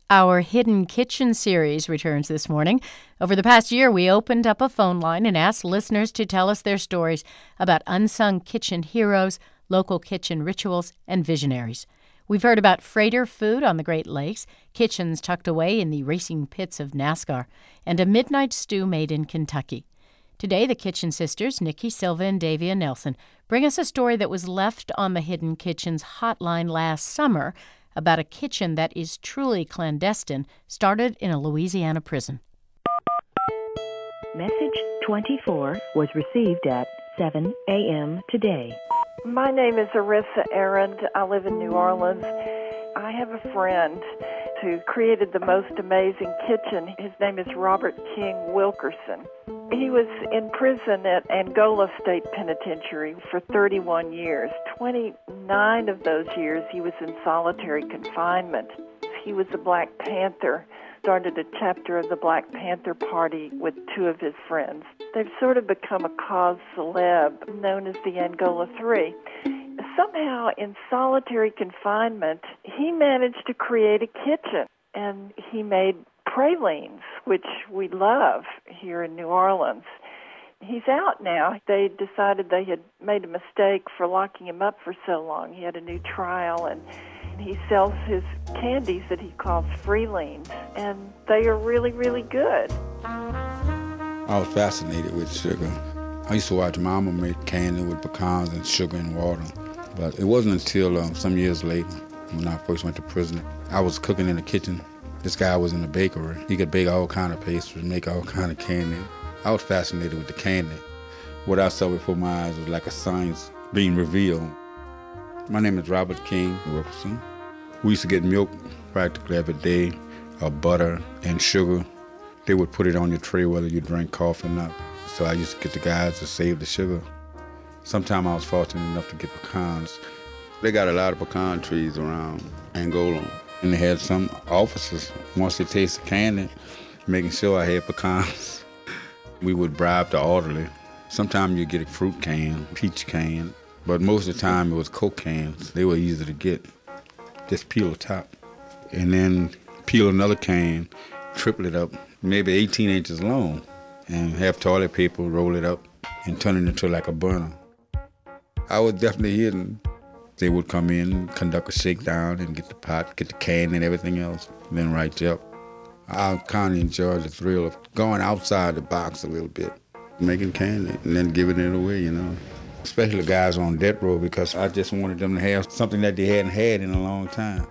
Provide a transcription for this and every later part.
Our Hidden Kitchen series returns this morning. Over the past year, we opened up a phone line and asked listeners to tell us their stories about unsung kitchen heroes, local kitchen rituals, and visionaries. We've heard about freighter food on the Great Lakes, kitchens tucked away in the racing pits of NASCAR, and a midnight stew made in Kentucky. Today, the Kitchen Sisters, Nikki Silva and Davia Nelson, bring us a story that was left on the Hidden Kitchen's hotline last summer about a kitchen that is truly clandestine, started in a Louisiana prison. Message 24 was received at 7 a.m. today. My name is Arissa Arend. I live in New Orleans. I have a friend who created the most amazing kitchen. His name is Robert King Wilkerson. He was in prison at Angola State Penitentiary for 31 years. 29 of those years he was in solitary confinement. He was a Black Panther, started a chapter of the Black Panther Party with two of his friends. They've sort of become a cause célèbre known as the Angola Three. Somehow, in solitary confinement, he managed to create a kitchen, and he made pralines, which we love here in New Orleans. He's out now. They decided they had made a mistake for locking him up for so long. He had a new trial, and he sells his candies that he calls freelines, and they are really, really good. I was fascinated with sugar. I used to watch Mama make candy with pecans and sugar and water. But it wasn't until some years later, when I first went to prison, I was cooking in the kitchen. This guy was in a bakery. He could bake all kind of pastries, make all kind of candy. I was fascinated with the candy. What I saw before my eyes was like a science being revealed. My name is Robert King Wilkerson. We used to get milk practically every day, butter and sugar. They would put it on your tray whether you drank coffee or not. So I used to get the guys to save the sugar. Sometime I was fortunate enough to get pecans. They got a lot of pecan trees around Angola. And they had some officers, once they tasted candy, making sure I had pecans. We would bribe the orderly. Sometimes you get a fruit can, peach can, but most of the time it was Coke cans. They were easy to get. Just peel the top. And then peel another can, triple it up, maybe 18 inches long, and have toilet paper, roll it up, and turn it into like a burner. I was definitely hidden. They would come in, conduct a shakedown, and get the pot, get the can and everything else, and then write you up. I kind of enjoyed the thrill of going outside the box a little bit, making candy, and then giving it away, you know. Especially guys on death row, because I just wanted them to have something that they hadn't had in a long time.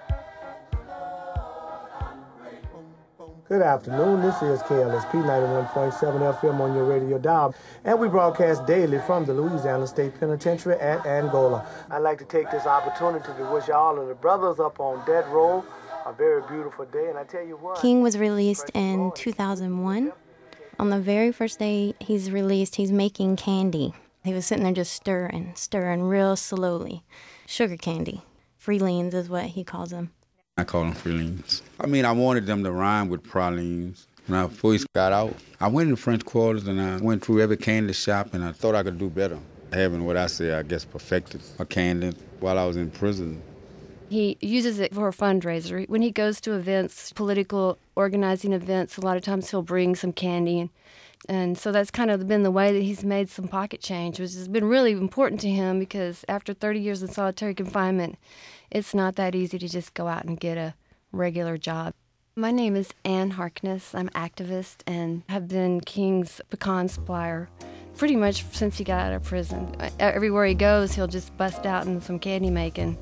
Good afternoon, this is KLSP 91.7 FM on your radio dial, and we broadcast daily from the Louisiana State Penitentiary at Angola. I'd like to take this opportunity to wish all of the brothers up on death row a very beautiful day, and I tell you what... King was released in 2001. On the very first day he's released, he's making candy. He was sitting there just stirring real slowly. Sugar candy. Freelines is what he calls them. I call them freelines. I mean, I wanted them to rhyme with pralines. When I first got out, I went in the French quarters and I went through every candy shop and I thought I could do better. Having what I say, I guess, perfected a candy while I was in prison. He uses it for a fundraiser. When he goes to events, political organizing events, a lot of times he'll bring some candy. And so that's kind of been the way that he's made some pocket change, which has been really important to him because after 30 years in solitary confinement, it's not that easy to just go out and get a regular job. My name is Ann Harkness. I'm an activist and have been King's pecan supplier pretty much since he got out of prison. Everywhere he goes, he'll just bust out in some candy making.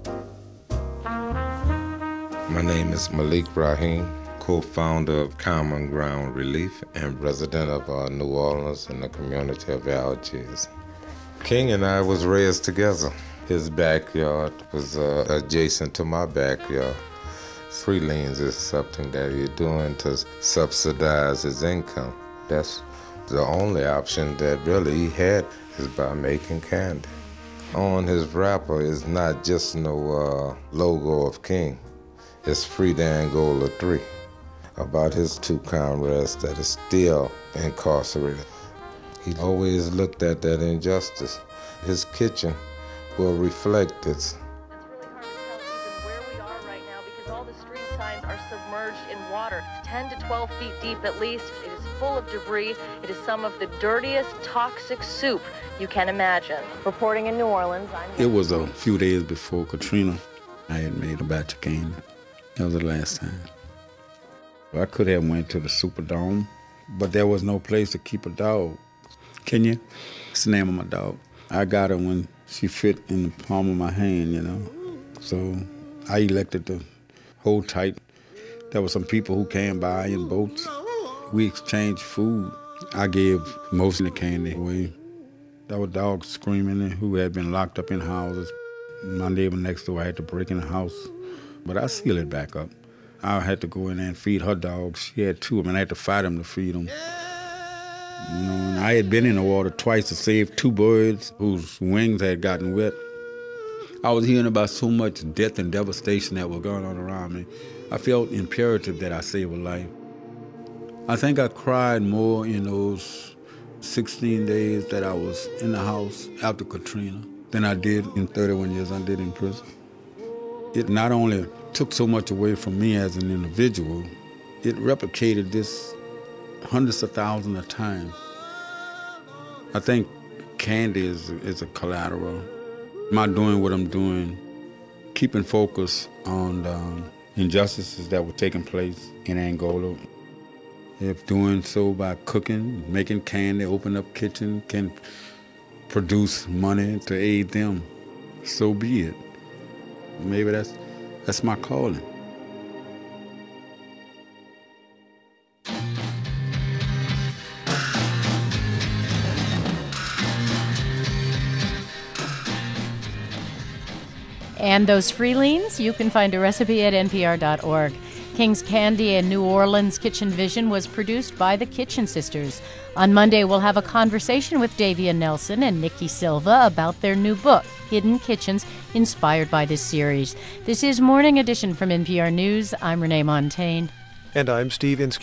My name is Malik Rahim, co-founder of Common Ground Relief and resident of New Orleans in the community of Algiers. King and I was raised together. His backyard was adjacent to my backyard. Freelines is something that he's doing to subsidize his income. That's the only option that really he had is by making candy. On his wrapper is not just no logo of King. It's Free the Angola 3, about his two comrades that is still incarcerated. He always looked at that injustice. His kitchen will reflect this. It's really hard to tell even where we are right now because all the streets signs are submerged in water, 10 to 12 feet deep at least. It is full of debris. It is some of the dirtiest toxic soup you can imagine. Reporting in New Orleans, It was a few days before Katrina. I had made a batch of candy. That was the last time. I could have went to the Superdome, but there was no place to keep a dog. Kenya, that's the name of my dog. I got her when she fit in the palm of my hand, you know. So I elected to hold tight. There were some people who came by in boats. We exchanged food. I gave most of the candy away. There were dogs screaming who had been locked up in houses. My neighbor next door had to break in the house, but I sealed it back up. I had to go in there and feed her dogs. She had two of them, and I had to fight them to feed them. You know, and I had been in the water twice to save two birds whose wings had gotten wet. I was hearing about so much death and devastation that was going on around me. I felt imperative that I save a life. I think I cried more in those 16 days that I was in the house after Katrina than I did in 31 years I did in prison. It not only took so much away from me as an individual, it replicated this hundreds of thousands of times. I think candy is a collateral. My doing what I'm doing, keeping focus on the injustices that were taking place in Angola. If doing so by cooking, making candy, open up kitchen, can produce money to aid them, so be it. Maybe that's my calling. And those Freelines, you can find a recipe at npr.org. King's Candy and New Orleans Kitchen Vision was produced by the Kitchen Sisters. On Monday, we'll have a conversation with Davia Nelson and Nikki Silva about their new book, Hidden Kitchens, inspired by this series. This is Morning Edition from NPR News. I'm Renee Montaigne. And I'm Steve Inskeep.